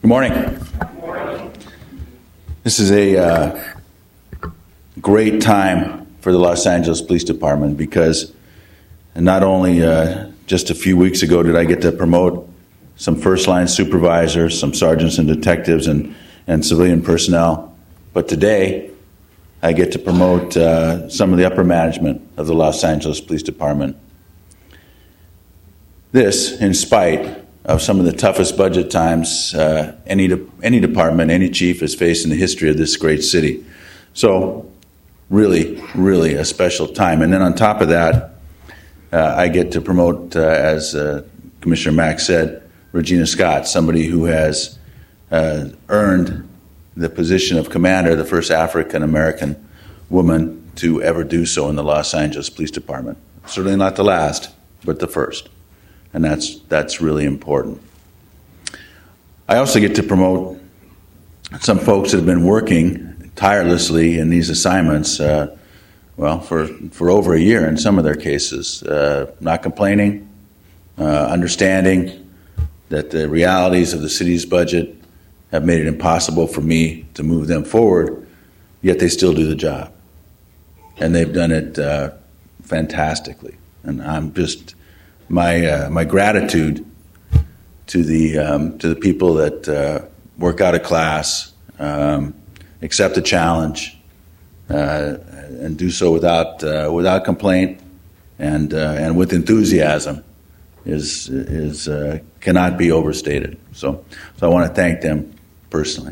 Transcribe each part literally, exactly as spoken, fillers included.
Good morning. Good morning. This is a uh, great time for the Los Angeles Police Department because not only uh, just a few weeks ago did I get to promote some first-line supervisors, some sergeants and detectives and, and civilian personnel, but today I get to promote uh, some of the upper management of the Los Angeles Police Department. This, in spite of some of the toughest budget times uh, any de- any department, any chief has faced in the history of this great city. So, really, really a special time. And then on top of that, uh, I get to promote, uh, as uh, Commissioner Mack said, Regina Scott, somebody who has uh, earned the position of commander, the first African-American woman to ever do so in the Los Angeles Police Department. Certainly not the last, but the first. And that's that's really important. I also get to promote some folks that have been working tirelessly in these assignments, uh, well, for, for over a year in some of their cases, uh, not complaining, uh, understanding that the realities of the city's budget have made it impossible for me to move them forward, yet they still do the job. And they've done it uh, fantastically. And I'm just... My uh, my gratitude to the um, to the people that uh, work out of class, um, accept the challenge, uh, and do so without uh, without complaint and uh, and with enthusiasm is is uh, cannot be overstated. So so I want to thank them personally.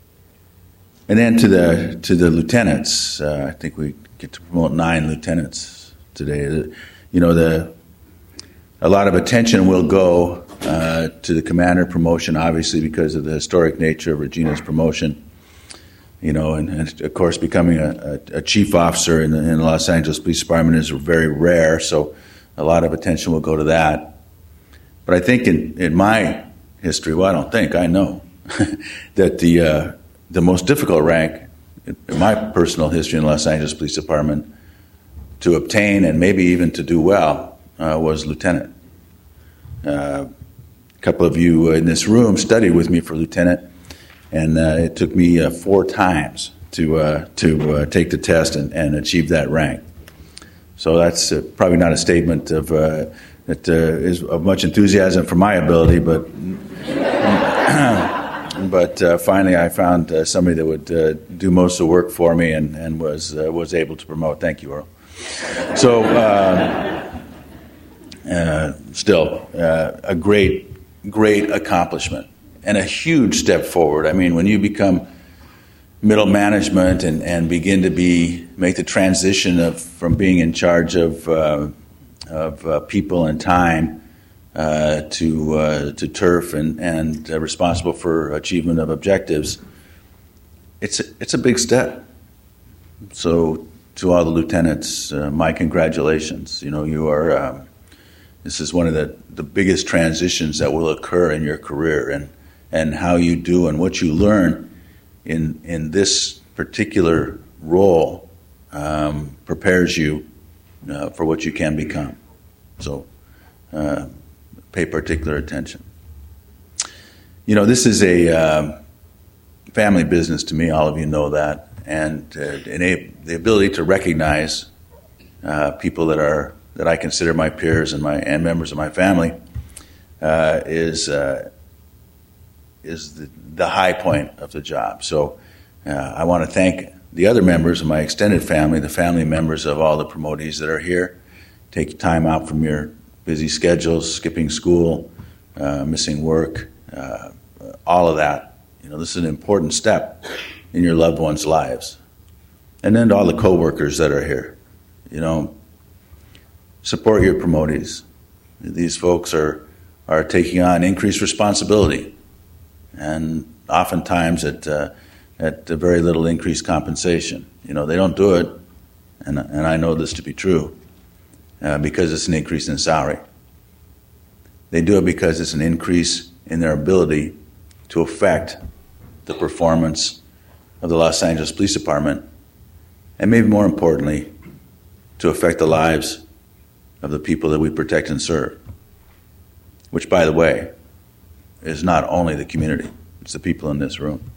And then to the to the lieutenants, uh, I think we get to promote nine lieutenants today. You know the. A lot of attention will go uh, to the commander promotion, obviously, because of the historic nature of Regina's promotion. You know, and, and of course, becoming a, a, a chief officer in the, in the Los Angeles Police Department is very rare, so a lot of attention will go to that. But I think in, in my history, well, I don't think, I know, that the uh, the most difficult rank in my personal history in the Los Angeles Police Department to obtain and maybe even to do well Uh, was lieutenant. Uh, a couple of you in this room studied with me for lieutenant, and uh, it took me uh, four times to uh, to uh, take the test and, and achieve that rank. So that's uh, probably not a statement of uh, that uh, is of much enthusiasm for my ability, but but uh, finally I found uh, somebody that would uh, do most of the work for me and and was uh, was able to promote. Thank you, Earl. So. Uh, Uh, still, uh, a great, great accomplishment and a huge step forward. I mean, when you become middle management and, and begin to be make the transition of from being in charge of uh, of uh, people and time uh, to uh, to turf and and uh, responsible for achievement of objectives, it's a, it's a big step. So, to all the lieutenants, uh, my congratulations. You know, you are. Um, This is one of the, the biggest transitions that will occur in your career, and, and how you do and what you learn in in this particular role um, prepares you uh, for what you can become. So uh, pay particular attention. You know, this is a uh, family business to me. All of you know that, and uh, enable, the ability to recognize uh, people that are that I consider my peers and my and members of my family uh, is uh, is the, the high point of the job. So uh, I want to thank the other members of my extended family, the family members of all the promotees that are here. Take time out from your busy schedules, skipping school, uh, missing work, uh, all of that. You know, this is an important step in your loved ones' lives. And then to all the coworkers that are here, you know. Support your promotees. These folks are, are taking on increased responsibility, and oftentimes at uh, at very little increased compensation. You know, they don't do it, and and I know this to be true, uh, because it's an increase in salary. They do it because it's an increase in their ability to affect the performance of the Los Angeles Police Department, and maybe more importantly, to affect the lives of the people that we protect and serve, which, by the way, is not only the community, It's the people in this room.